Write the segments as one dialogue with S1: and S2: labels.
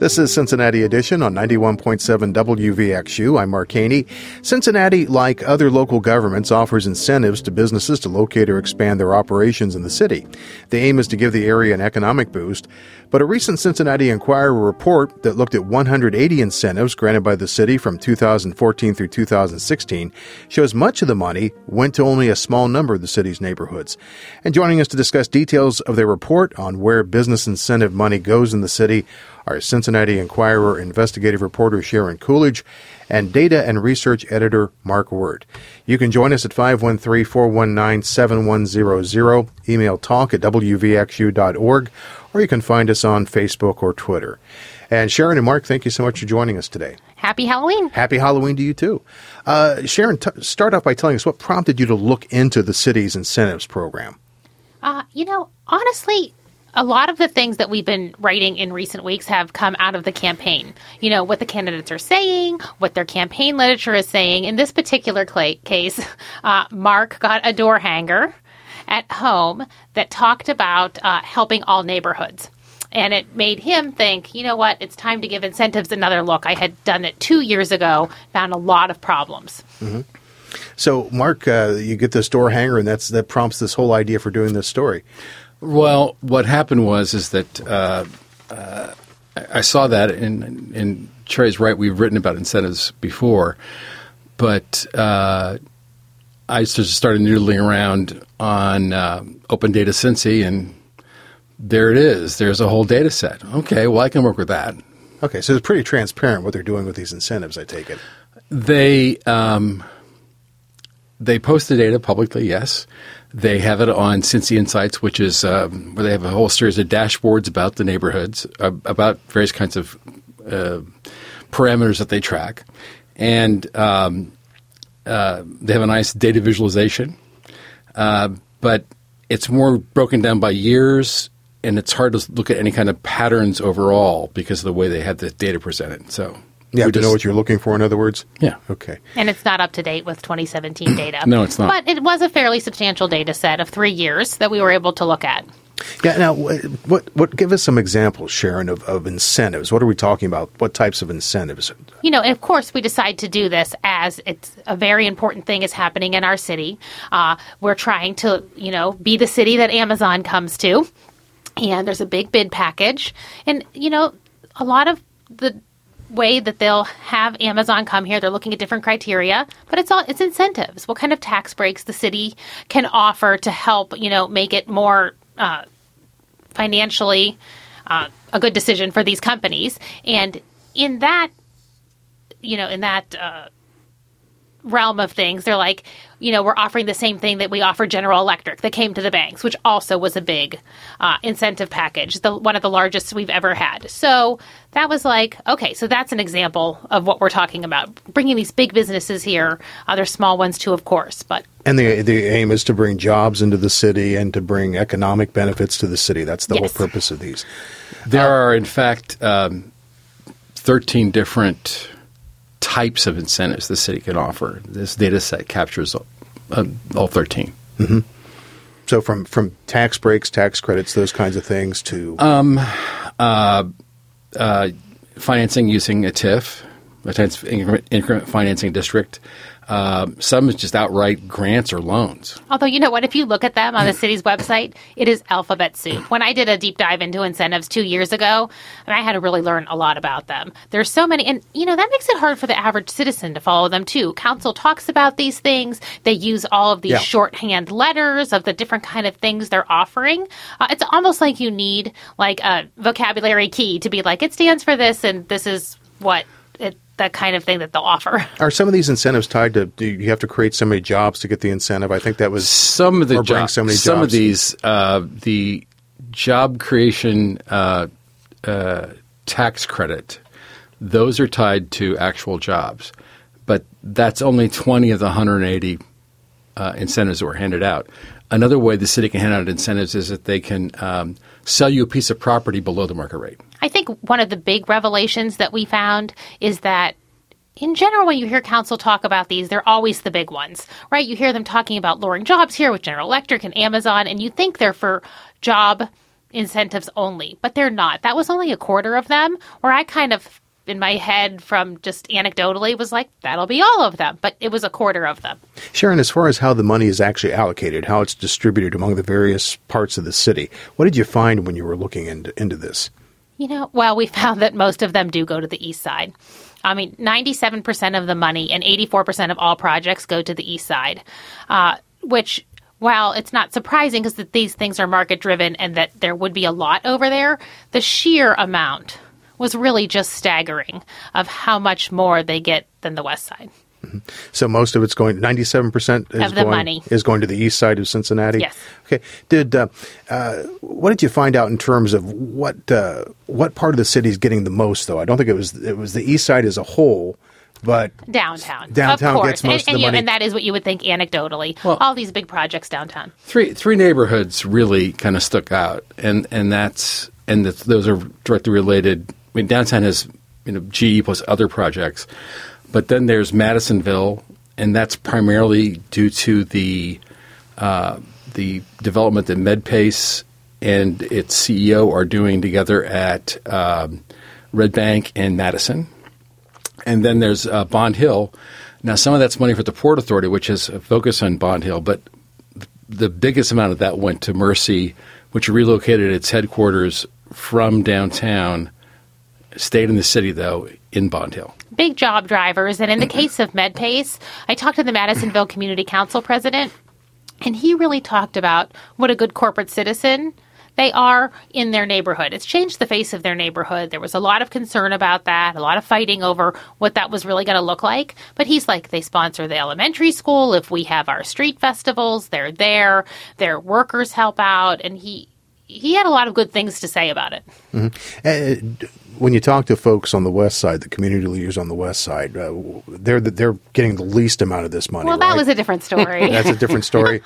S1: This is Cincinnati Edition on 91.7 WVXU. I'm Mark Haney. Cincinnati, like other local governments, offers incentives to businesses to locate or expand their operations in the city. The aim is to give the area an economic boost. But a recent Cincinnati Enquirer report that looked at 180 incentives granted by the city from 2014 through 2016 shows much of the money went to only a small number of the city's neighborhoods. And joining us to discuss details of their report on where business incentive money goes in the city are Cincinnati Enquirer investigative reporter Sharon Coolidge and data and research editor Mark Word. You can join us at 513-419-7100, email talk@wvxu.org, or you can find us on Facebook or Twitter. And Sharon and Mark, thank you so much for joining us today.
S2: Happy Halloween.
S1: Happy Halloween to you, too. Sharon, start off by telling us what prompted you to look into the city's incentives program.
S2: Honestly, a lot of the things that we've been writing in recent weeks have come out of the campaign. You know, what the candidates are saying, what their campaign literature is saying. In this particular case, Mark got a door hanger at home that talked about helping all neighborhoods. And it made him think, you know what, it's time to give incentives another look. I had done it 2 years ago, found a lot of problems. Mm-hmm.
S1: So, Mark, you get this door hanger, and that prompts this whole idea for doing this story.
S3: Well, what happened is that I saw that, and Cherry's right, we've written about incentives before, but I just started noodling around on Open Data Cincy, and there it is. There's a whole data set. Okay, well, I can work with that.
S1: Okay, so it's pretty transparent what they're doing with these incentives, I take it.
S3: They post the data publicly, yes. They have it on Cincy Insights, which is where they have a whole series of dashboards about the neighborhoods, about various kinds of parameters that they track. And they have a nice data visualization. But it's more broken down by years, and it's hard to look at any kind of patterns overall because of the way they have the data presented. So
S1: you have to know what you're looking for, in other words?
S3: Yeah.
S1: Okay.
S2: And it's not up to date with 2017 data.
S3: No, it's not.
S2: But it was a fairly substantial data set of 3 years that we were able to look at.
S1: Yeah. Now, what? Give us some examples, Sharon, of incentives. What are we talking about? What types of incentives?
S2: You know, of course, we decide to do this as it's a very important thing is happening in our city. We're trying to, be the city that Amazon comes to. And there's a big bid package. And, a lot of the way that they'll have Amazon come here, they're looking at different criteria, but it's incentives. What kind of tax breaks the city can offer to help, make it more financially a good decision for these companies. And in that, realm of things, they're like, we're offering the same thing that we offer General Electric that came to the banks, which also was a big incentive package, one of the largest we've ever had. So that was like, okay, so that's an example of what we're talking about, bringing these big businesses here. There's small ones too, of course, but. And
S1: the aim is to bring jobs into the city and to bring economic benefits to the city. That's the whole purpose of these.
S3: There are, in fact, 13 different types of incentives the city can offer. This data set captures all 13.
S1: Mm-hmm. So from tax breaks, tax credits, those kinds of things to
S3: financing using a TIF, a tax increment financing district. Some is just outright grants or loans.
S2: Although, you know what? If you look at them on the city's website, it is alphabet soup. When I did a deep dive into incentives 2 years ago, I had to really learn a lot about them. There's so many. And, that makes it hard for the average citizen to follow them, too. Council talks about these things. They use all of these shorthand letters of the different kind of things they're offering. It's almost like you need like a vocabulary key to be like, it stands for this, and this is what that kind of thing that they'll offer.
S1: Are some of these incentives tied to, do you have to create so many jobs to get the incentive? I think that was
S3: some of the jobs.
S1: So many jobs.
S3: Some of these, the job creation tax credit, those are tied to actual jobs. But that's only 20 of the 180 incentives that were handed out. Another way the city can hand out incentives is that they can sell you a piece of property below the market rate.
S2: I think one of the big revelations that we found is that in general, when you hear council talk about these, they're always the big ones, right? You hear them talking about lowering jobs here with General Electric and Amazon, and you think they're for job incentives only, but they're not. That was only a quarter of them, where I kind of, in my head from just anecdotally, was like, that'll be all of them, but it was a quarter of them.
S1: Sharon, as far as how the money is actually allocated, how it's distributed among the various parts of the city, what did you find when you were looking into this?
S2: Well, we found that most of them do go to the east side. 97% of the money and 84% of all projects go to the east side, which, while it's not surprising because these things are market-driven and that there would be a lot over there, the sheer amount was really just staggering of how much more they get than the west side.
S1: Mm-hmm. So most of it's going, 97%
S2: of the money
S1: is going to the east side of Cincinnati?
S2: Yes.
S1: Okay. What did you find out in terms of what part of the city is getting the most, though? I don't think it was the east side as a whole, but
S2: downtown
S1: gets most of the money.
S2: And that is what you would think anecdotally. Well, all these big projects downtown.
S3: Three neighborhoods really kind of stuck out, and those are directly related. I mean, downtown has GE plus other projects, but then there's Madisonville, and that's primarily due to the development that MedPace and its CEO are doing together at Red Bank and Madison. And then there's Bond Hill. Now, some of that's money for the Port Authority, which has a focus on Bond Hill, but the biggest amount of that went to Mercy, which relocated its headquarters from downtown, stayed in the city, though, in Bond Hill.
S2: Big job drivers. And in the case of MedPace, I talked to the Madisonville Community Council president, and he really talked about what a good corporate citizen they are in their neighborhood. It's changed the face of their neighborhood. There was a lot of concern about that, a lot of fighting over what that was really going to look like. But he's like, they sponsor the elementary school. If we have our street festivals, they're there. Their workers help out. And he had a lot of good things to say about it.
S1: Mm-hmm. When you talk to folks on the west side, the community leaders on the west side, they're getting the least amount of this money.
S2: Well, that was a different story.
S1: That's a different story.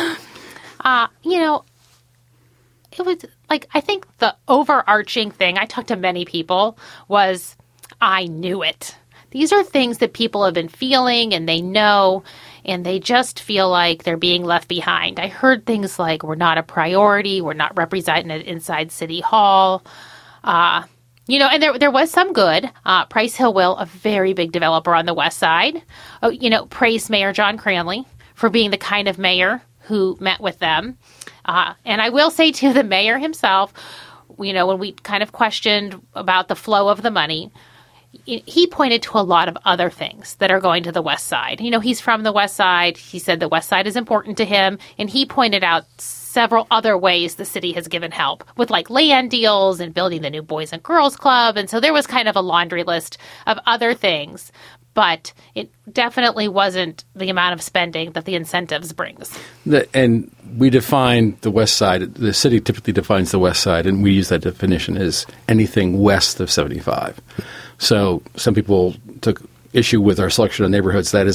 S2: It was like, I think the overarching thing, I talked to many people, was I knew it. These are things that people have been feeling and they know, and they just feel like they're being left behind. I heard things like, we're not a priority, we're not represented inside City Hall. And there was some good. Price Hill Will, a very big developer on the west side, praised Mayor John Cranley for being the kind of mayor who met with them. And I will say to the mayor himself, when we kind of questioned about the flow of the money, he pointed to a lot of other things that are going to the west side. He's from the west side. He said the west side is important to him. And he pointed out several other ways the city has given help with like land deals and building the new Boys and Girls Club. And so there was kind of a laundry list of other things. But it definitely wasn't the amount of spending that the incentives brings.
S3: And we define the west side, the city typically defines the west side, and we use that definition as anything west of 75. So some people took issue with our selection of neighborhoods. That's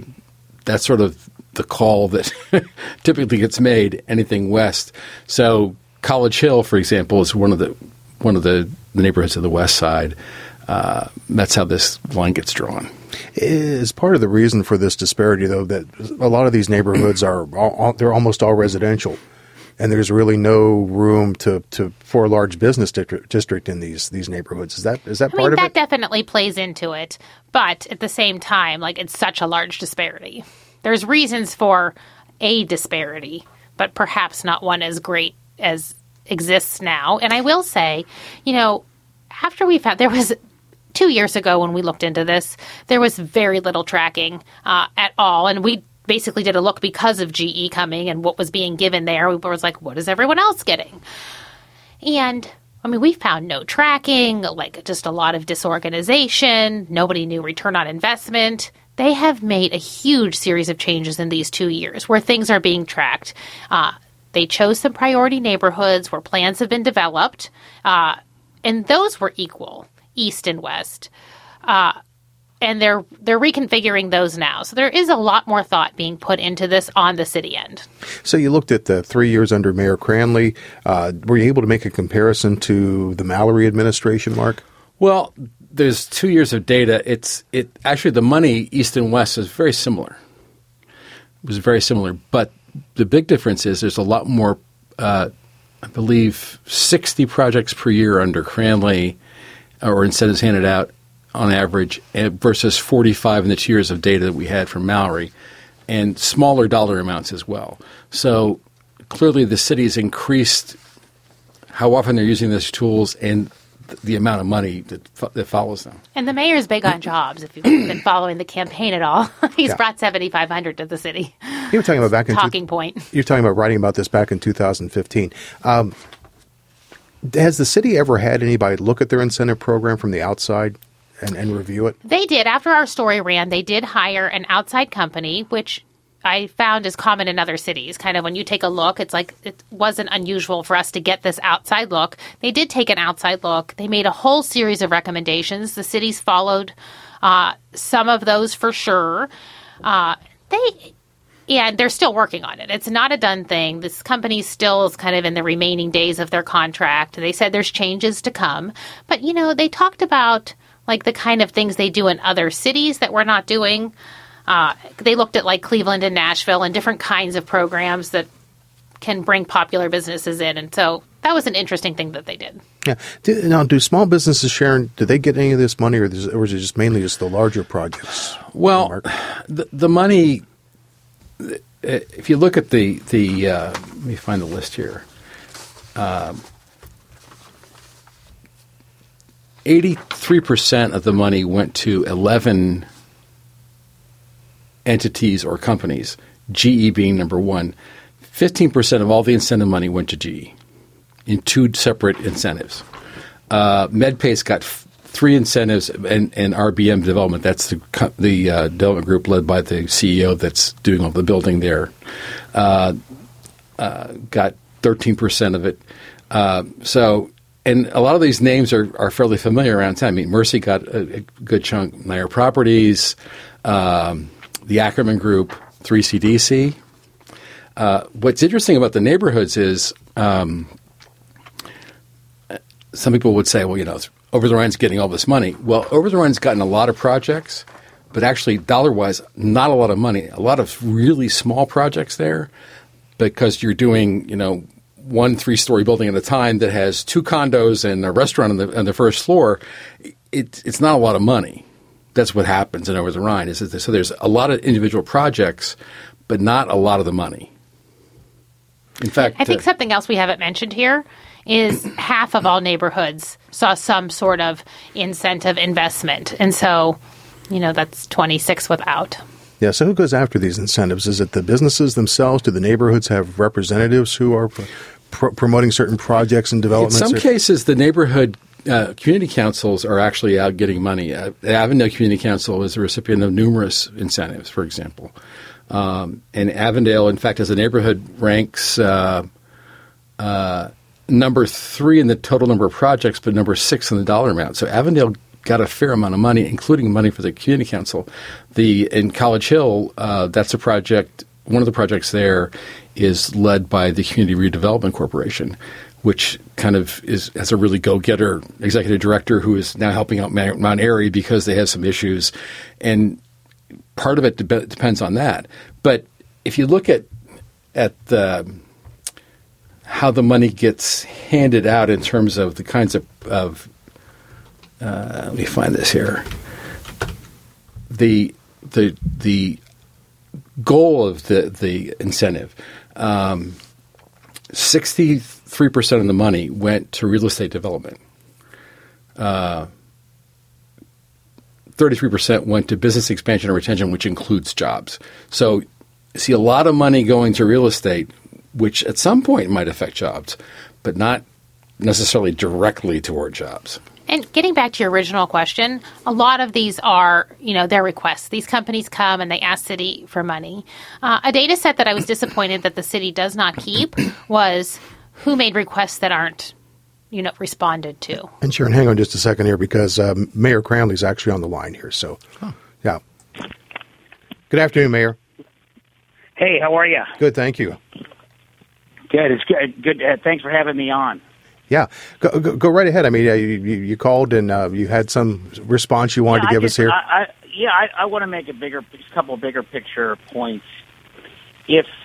S3: sort of the call that typically gets made, anything west. So College Hill, for example, is one of the neighborhoods of the west side. That's how this line gets drawn.
S1: Is part of the reason for this disparity, though, that a lot of these neighborhoods they're almost all residential, and there's really no room for a large business district in these neighborhoods. Is that part of it?
S2: That definitely plays into it, but at the same time, like, it's such a large disparity. There's reasons for a disparity, but perhaps not one as great as exists now. And I will say, after we found there was 2 years ago when we looked into this, there was very little tracking at all. And we basically did a look because of GE coming and what was being given there. We was like, what is everyone else getting? And we found no tracking, like just a lot of disorganization. Nobody knew return on investment. They have made a huge series of changes in these 2 years where things are being tracked. They chose some priority neighborhoods where plans have been developed, and those were equal, east and west. And they're reconfiguring those now. So there is a lot more thought being put into this on the city end. So
S1: you looked at the 3 years under Mayor Cranley. Were you able to make a comparison to the Mallory administration, Mark?
S3: Well, there's 2 years of data. Actually, the money east and west is very similar. It was very similar. But the big difference is there's a lot more I believe, 60 projects per year under Cranley or incentives handed out on average versus 45 in the 2 years of data that we had from Mallory, and smaller dollar amounts as well. So clearly the city has increased how often they're using these tools and the amount of money that follows them.
S2: And the mayor's big on jobs. If you've been following the campaign at all, he's brought 7,500 to the city.
S1: You were talking about back in
S2: talking point.
S1: You're talking about writing about this back in 2015. Has the city ever had anybody look at their incentive program from the outside and review it?
S2: They did. After our story ran, they did hire an outside company, which I found is common in other cities. Kind of when you take a look, it's like it wasn't unusual for us to get this outside look. They did take an outside look. They made a whole series of recommendations. The cities followed some of those for sure. And they're still working on it. It's not a done thing. This company still is kind of in the remaining days of their contract. They said there's changes to come. But, they talked about like the kind of things they do in other cities that we're not doing. They looked at like Cleveland and Nashville and different kinds of programs that can bring popular businesses in. And so that was an interesting thing that they did.
S1: Yeah. Now, do small businesses, Sharon, do they get any of this money or is it just mainly just the larger projects?
S3: Well, the money, if you look at the let me find the list here. 83% of the money went to 11 entities or companies, GE being number one. 15% of all the incentive money went to GE in two separate incentives. MedPace got 3 incentives, and RBM Development, that's the development group led by the CEO that's doing all the building there, got 13% of it. And a lot of these names are fairly familiar around town. I mean, Mercy got a good chunk, Nair Properties, the Ackerman Group, 3CDC. What's interesting about the neighborhoods is some people would say, well, Over the Rhine's getting all this money. Well, Over the Rhine's gotten a lot of projects, but actually dollar-wise, not a lot of money. A lot of really small projects there because you're doing, 1 3-story building at a time that has 2 condos and a restaurant on the first floor. It's not a lot of money. That's what happens in Over the Rhine. So there's a lot of individual projects, but not a lot of the money. In fact,
S2: I think something else we haven't mentioned here is half of all neighborhoods saw some sort of incentive investment. And so, that's 26 without.
S1: Yeah, so who goes after these incentives? Is it the businesses themselves? Do the neighborhoods have representatives who are promoting certain projects and developments?
S3: In some cases, the neighborhood community councils are actually out getting money. The Avondale Community Council is a recipient of numerous incentives, for example. And Avondale, in fact, as a neighborhood, ranks number 3 in the total number of projects, but number 6 in the dollar amount. So Avondale got a fair amount of money, including money for the community council. In College Hill, that's a project. One of the projects there is led by the Community Redevelopment Corporation, which kind of has a really go-getter executive director who is now helping out Mount Airy because they have some issues. And part of it depends on that. But if you look at how the money gets handed out in terms of the kinds of let me find this here. The goal of the incentive, 63% of the money went to real estate development. 33% went to business expansion and retention, which includes jobs. So you see a lot of money going to real estate, which at some point might affect jobs, but not necessarily directly toward jobs.
S2: And getting back to your original question, a lot of these are, their requests. These companies come and they ask city for money. A data set that I was disappointed that the city does not keep was who made requests that aren't, responded to.
S1: And Sharon, hang on just a second here because Mayor Cranley's actually on the line here. So, yeah. Good afternoon, Mayor.
S4: Hey, how are you?
S1: Good, thank you.
S4: Good. It's good. Thanks for having me on.
S1: Yeah, go right ahead. I mean, you called and you had some response you wanted to give us here.
S4: I want to make a couple bigger picture points. If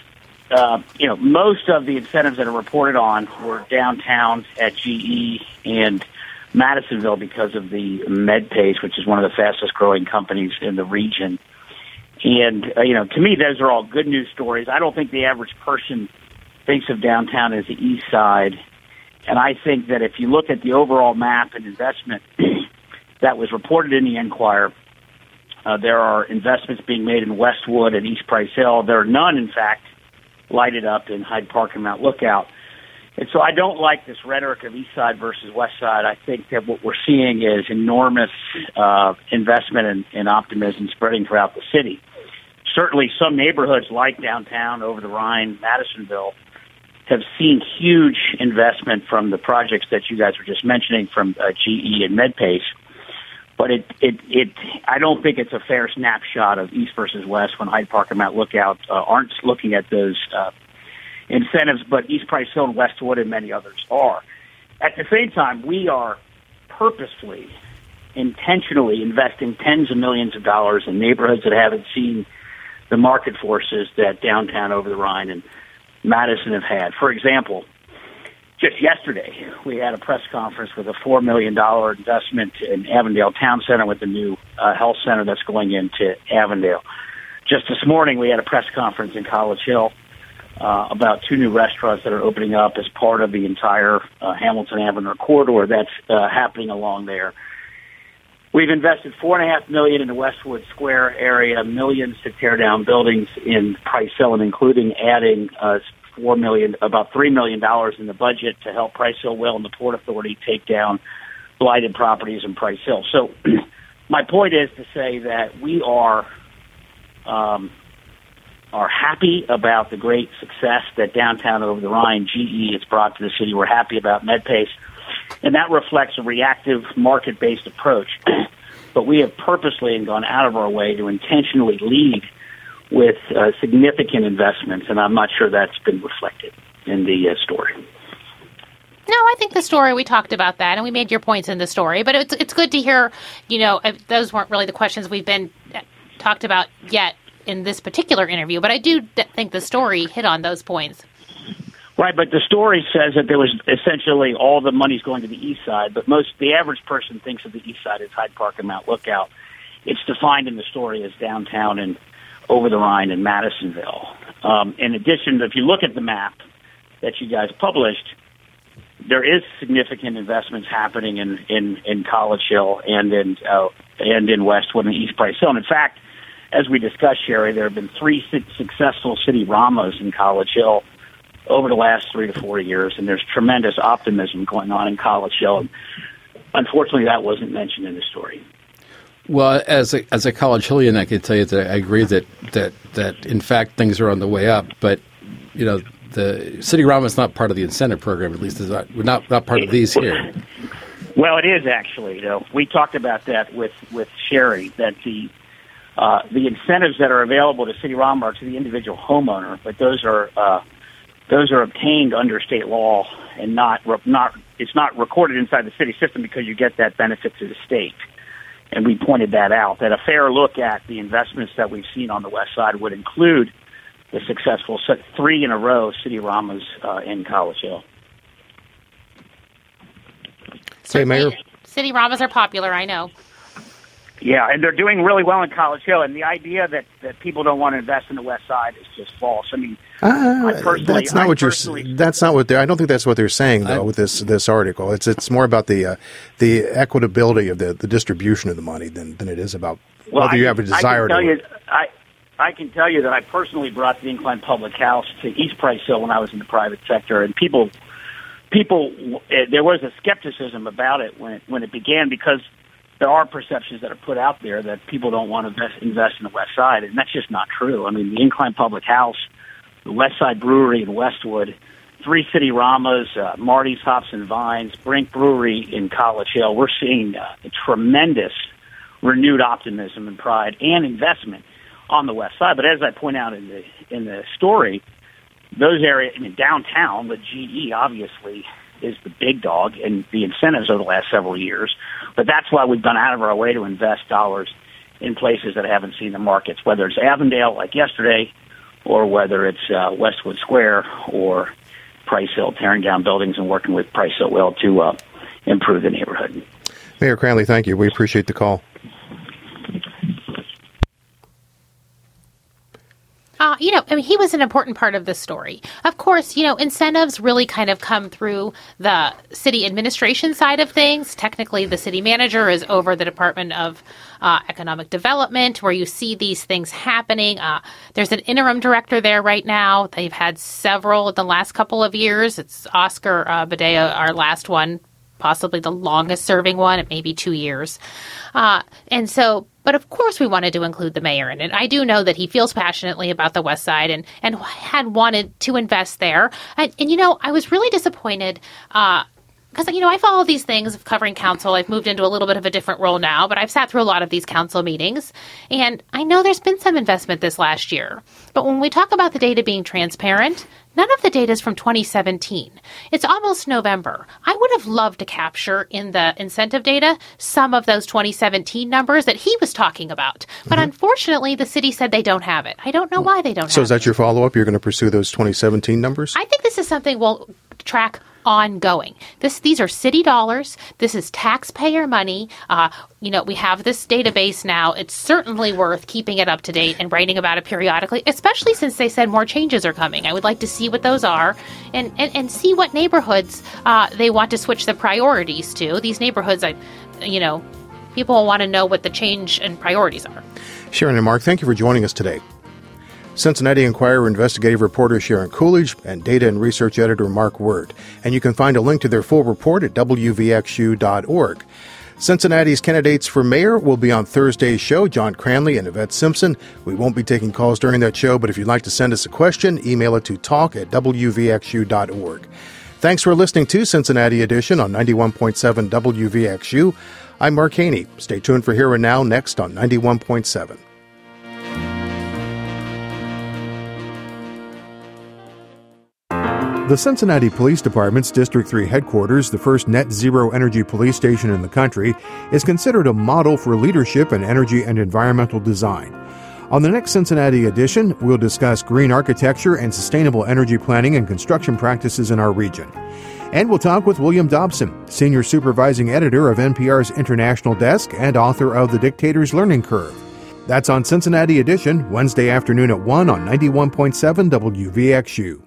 S4: most of the incentives that are reported on were downtown at GE and Madisonville because of the MedPace, which is one of the fastest growing companies in the region. And, to me, those are all good news stories. I don't think the average person thinks of downtown as the east side. And I think that if you look at the overall map and investment that was reported in the Enquirer, there are investments being made in Westwood and East Price Hill. There are none, in fact, lighted up in Hyde Park and Mount Lookout. And so I don't like this rhetoric of East Side versus West Side. I think that what we're seeing is enormous investment and optimism spreading throughout the city. Certainly some neighborhoods like downtown, over the Rhine, Madisonville, have seen huge investment from the projects that you guys were just mentioning from GE and MedPace. But I don't think it's a fair snapshot of East versus West when Hyde Park and Mount Lookout aren't looking at those incentives, but East Price Hill and Westwood and many others are. At the same time, we are purposefully, intentionally investing tens of millions of dollars in neighborhoods that haven't seen the market forces that downtown, over the Rhine, and Madison have had. For example, just yesterday, we had a press conference with a $4 million investment in Avondale Town Center with the new health center that's going into Avondale. Just this morning, we had a press conference in College Hill about 2 new restaurants that are opening up as part of the entire Hamilton-Avondale corridor that's happening along there. We've invested $4.5 million in the Westwood Square area, millions to tear down buildings in Price Hill, and including adding about $3 million in the budget to help Price Hill Will and the Port Authority take down blighted properties in Price Hill. So my point is to say that we are happy about the great success that downtown over the Rhine, GE, has brought to the city. We're happy about MedPace, and that reflects a reactive market-based approach. But we have purposely gone out of our way to intentionally lead with significant investments, and I'm not sure that's been reflected in the story.
S2: No, I think the story, we talked about that, and we made your points in the story. But it's good to hear, those weren't really the questions we've been talked about yet in this particular interview. But I do think the story hit on those points.
S4: Right, but the story says that there was essentially all the money's going to the east side, but the average person thinks of the east side as Hyde Park and Mount Lookout. It's defined in the story as downtown and over the Rhine and Madisonville. In addition, if you look at the map that you guys published, there is significant investments happening in College Hill and in Westwood and East Price Hill. And in fact, as we discussed, Sherry, there have been 3 successful city Ramas in College Hill over the last 3 to 4 years, and there's tremendous optimism going on in College Hill. And unfortunately, that wasn't mentioned in the story.
S3: Well, as a College Hillian, I can tell you that I agree that in fact things are on the way up. But the City Rama is not part of the incentive program. At least we're not part of these here.
S4: Well, it is actually. We talked about that with Sherry, that the incentives that are available to City Rama are to the individual homeowner, but those are obtained under state law and it's not recorded inside the city system because you get that benefit to the state. And we pointed that out, that a fair look at the investments that we've seen on the west side would include the successful 3 in a row City Ramas in College Hill.
S1: Hey, Mayor.
S2: City Ramas are popular, I know.
S4: Yeah, and they're doing really well in College Hill. And the idea that people don't want to invest in the west side is just false. I mean,
S1: that's not what I don't think that's what they're saying though with this article. It's more about the equitability of the distribution of the money than it is about whether you have a desire to.
S4: I can tell you that I personally brought the Incline Public House to East Price Hill when I was in the private sector, and people there was a skepticism about it when it began because there are perceptions that are put out there that people don't want to invest in the West Side, and that's just not true. I mean, the Incline Public House, the West Side Brewery in Westwood, 3 City Ramas, Marty's Hops and Vines, Brink Brewery in College Hill. We're seeing a tremendous renewed optimism and pride and investment on the West Side. But as I point out in the story, those areas, downtown, the GE obviously is the big dog in the incentives over the last several years. But that's why we've gone out of our way to invest dollars in places that haven't seen the markets, whether it's Avondale like yesterday or whether it's Westwood Square or Price Hill, tearing down buildings and working with Price Hill Will to improve the neighborhood.
S1: Mayor Cranley, thank you. We appreciate the call.
S2: He was an important part of the story. Of course, incentives really kind of come through the city administration side of things. Technically, the city manager is over the Department of Economic Development, where you see these things happening. There's an interim director there right now. They've had several in the last couple of years. It's Oscar Badea, our last one, possibly the longest serving one at maybe 2 years. But of course we wanted to include the mayor in it. I do know that he feels passionately about the West Side and had wanted to invest there. And I was really disappointed because, I follow these things of covering council. I've moved into a little bit of a different role now, but I've sat through a lot of these council meetings. And I know there's been some investment this last year. But when we talk about the data being transparent, none of the data is from 2017. It's almost November. I would have loved to capture in the incentive data some of those 2017 numbers that he was talking about. But unfortunately, the city said they don't have it. I don't know why they don't have it.
S1: So is that your follow-up? You're going to pursue those 2017 numbers?
S2: I think this is something we'll track ongoing. These are city dollars. This is taxpayer money. We have this database now. It's certainly worth keeping it up to date and writing about it periodically, especially since they said more changes are coming. I would like to see what those are and see what neighborhoods they want to switch the priorities to. These neighborhoods, people want to know what the change in priorities are.
S1: Sharon and Mark, thank you for joining us today. Cincinnati Enquirer investigative reporter Sharon Coolidge and data and research editor Mark Word. And you can find a link to their full report at wvxu.org. Cincinnati's candidates for mayor will be on Thursday's show, John Cranley and Yvette Simpson. We won't be taking calls during that show, but if you'd like to send us a question, email it to talk@wvxu.org. Thanks for listening to Cincinnati Edition on 91.7 WVXU. I'm Mark Haney. Stay tuned for Here and Now next on 91.7. The Cincinnati Police Department's District 3 headquarters, the first net zero energy police station in the country, is considered a model for leadership in energy and environmental design. On the next Cincinnati edition, we'll discuss green architecture and sustainable energy planning and construction practices in our region. And we'll talk with William Dobson, Senior Supervising Editor of NPR's International Desk and author of The Dictator's Learning Curve. That's on Cincinnati Edition, Wednesday afternoon at 1 on 91.7 WVXU.